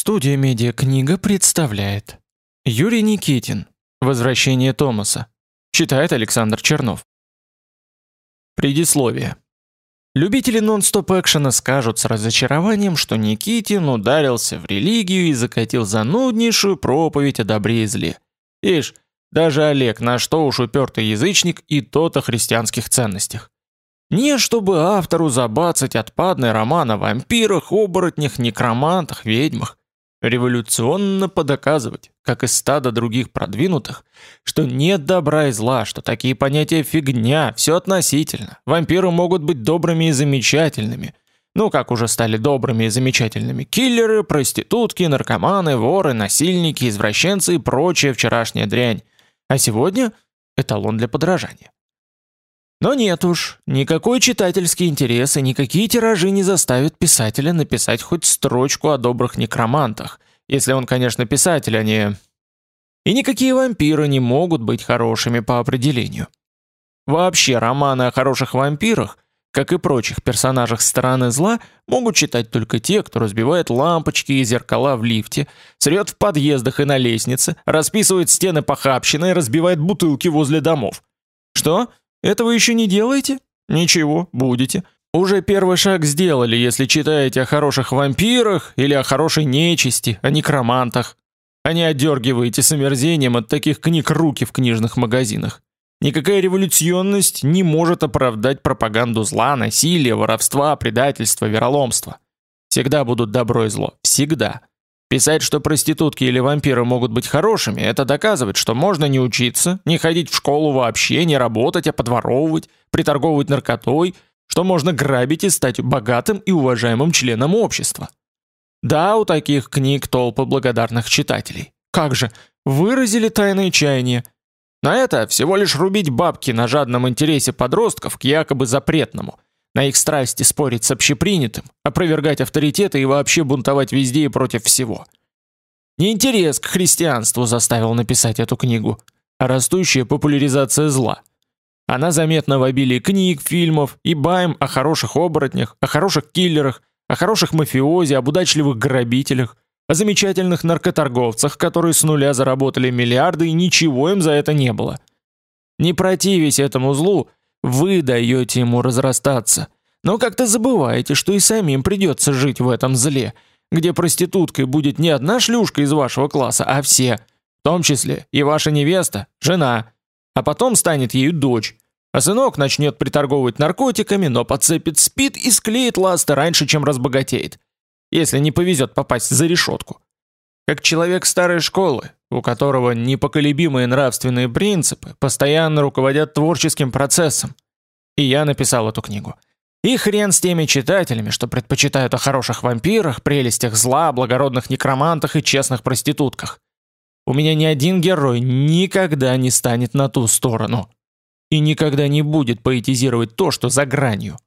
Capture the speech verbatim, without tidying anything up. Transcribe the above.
Студия «Медиакнига» представляет Юрий Никитин. Возвращение Томаса. Читает Александр Чернов. Предисловие. Любители нон-стоп-экшена скажут с разочарованием, что Никитин ударился в религию и закатил зануднейшую проповедь о добре и зле. Ишь, даже Олег, на что уж упертый язычник, и тот о христианских ценностях. Не чтобы автору забацать отпадный роман о вампирах, оборотнях, некромантах, ведьмах. Революционно подоказывать, как из стада других продвинутых, что нет добра и зла, что такие понятия фигня, все относительно. Вампиры могут быть добрыми и замечательными. Ну, как уже стали добрыми и замечательными киллеры, проститутки, наркоманы, воры, насильники, извращенцы и прочая вчерашняя дрянь. А сегодня эталон для подражания. Но нет уж, никакой читательский интерес и никакие тиражи не заставят писателя написать хоть строчку о добрых некромантах, если он, конечно, писатель, а не... И никакие вампиры не могут быть хорошими по определению. Вообще, романы о хороших вампирах, как и прочих персонажах стороны зла, могут читать только те, кто разбивает лампочки и зеркала в лифте, срет в подъездах и на лестнице, расписывает стены похабщиной и разбивает бутылки возле домов. Что? Этого еще не делаете? Ничего, будете. Уже первый шаг сделали, если читаете о хороших вампирах или о хорошей нечисти, о некромантах. А не отдергиваете с омерзением от таких книг руки в книжных магазинах. Никакая революционность не может оправдать пропаганду зла, насилия, воровства, предательства, вероломства. Всегда будут добро и зло. Всегда. Писать, что проститутки или вампиры могут быть хорошими, это доказывает, что можно не учиться, не ходить в школу вообще, не работать, а подворовывать, приторговывать наркотой, что можно грабить и стать богатым и уважаемым членом общества. Да, у таких книг толпы благодарных читателей. Как же, выразили тайные чаяния. На это всего лишь рубить бабки на жадном интересе подростков к якобы запретному, на их страсти спорить с общепринятым, опровергать авторитеты и вообще бунтовать везде и против всего. Не интерес к христианству заставил написать эту книгу, а растущая популяризация зла. Она заметна в обилии книг, фильмов и байм о хороших оборотнях, о хороших киллерах, о хороших мафиози, об удачливых грабителях, о замечательных наркоторговцах, которые с нуля заработали миллиарды и ничего им за это не было. Не противясь этому злу, вы даете ему разрастаться, но как-то забываете, что и самим придется жить в этом зле, где проституткой будет не одна шлюшка из вашего класса, а все, в том числе и ваша невеста, жена, а потом станет ею дочь, а сынок начнет приторговывать наркотиками, но подцепит СПИД и склеит ласты раньше, чем разбогатеет, если не повезет попасть за решетку. Как человек старой школы, у которого непоколебимые нравственные принципы постоянно руководят творческим процессом. И я написал эту книгу. И хрен с теми читателями, что предпочитают о хороших вампирах, прелестях зла, благородных некромантах и честных проститутках. У меня ни один герой никогда не станет на ту сторону. И никогда не будет поэтизировать то, что за гранью.